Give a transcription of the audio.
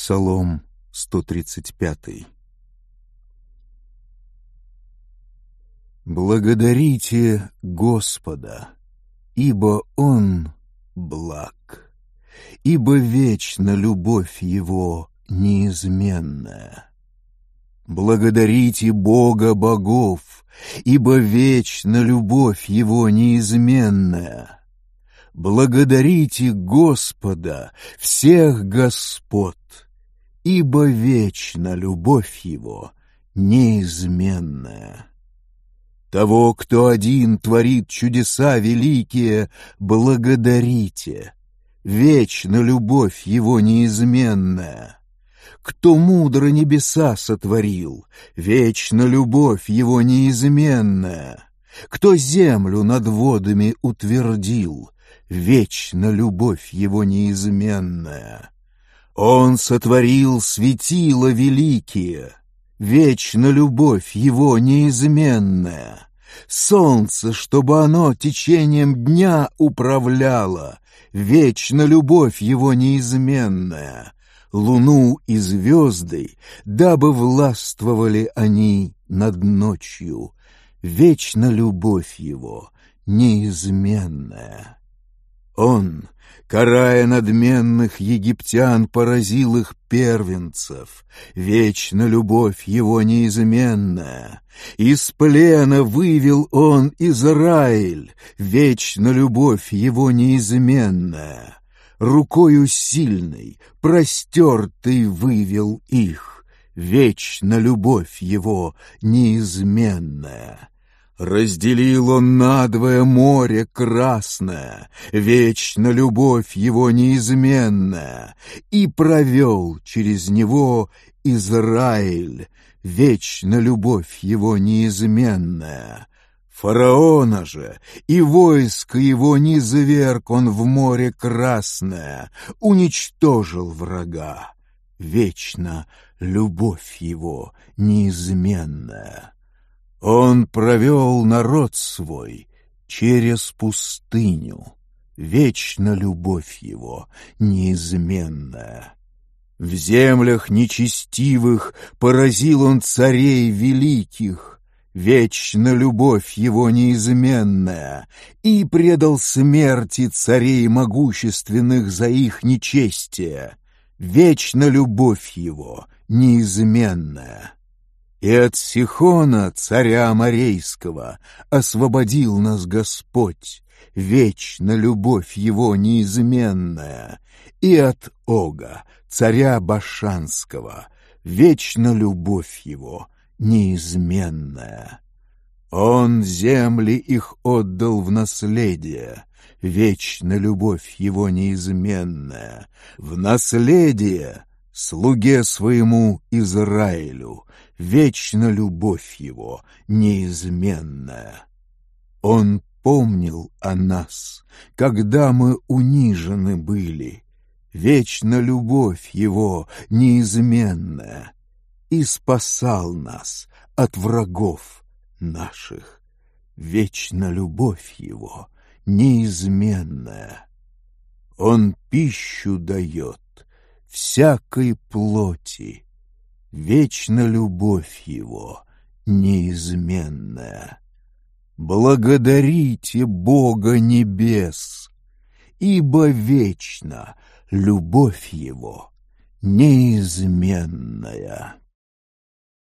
Псалом 135. Благодарите Господа, ибо Он благ, ибо вечна любовь Его неизменная. Благодарите Бога богов, ибо вечна любовь Его неизменная. Благодарите Господа, всех господ, ибо вечна любовь Его неизменная. Того, кто один творит чудеса великие, благодарите, вечна любовь Его неизменная. Кто мудро небеса сотворил, вечна любовь Его неизменная. Кто землю над водами утвердил, вечна любовь Его неизменная. Он сотворил светила великие, вечна любовь Его неизменная. Солнце, чтобы оно течением дня управляло, вечна любовь Его неизменная. Луну и звезды, дабы властвовали они над ночью, вечна любовь Его неизменная. Он, карая надменных египтян, поразил их первенцев, вечна любовь Его неизменная. Из плена вывел Он Израиль, вечна любовь Его неизменная. Рукою сильной, простертой вывел их, вечна любовь Его неизменная. Разделил Он надвое море красное, вечна любовь Его неизменная, и провел через него Израиль, вечна любовь Его неизменная. Фараона же и войско его низверг Он в море красное, уничтожил врага, вечна любовь Его неизменная. Он провел народ свой через пустыню, вечна любовь Его неизменная. В землях нечестивых поразил Он царей великих, вечна любовь Его неизменная, и предал смерти царей могущественных за их нечестие, вечна любовь Его неизменная. И от Сихона, царя Аморейского, освободил нас Господь, вечна любовь Его неизменная, и от Ога, царя Башанского, вечна любовь Его неизменная. Он земли их отдал в наследие, вечна любовь Его неизменная, в наследие слуге своему Израилю, вечна любовь Его неизменная. Он помнил о нас, когда мы унижены были, вечна любовь Его неизменная, и спасал нас от врагов наших, вечна любовь Его неизменная. Он пищу дает всякой плоти, вечна любовь Его неизменная. Благодарите Бога небес, ибо вечна любовь Его неизменная.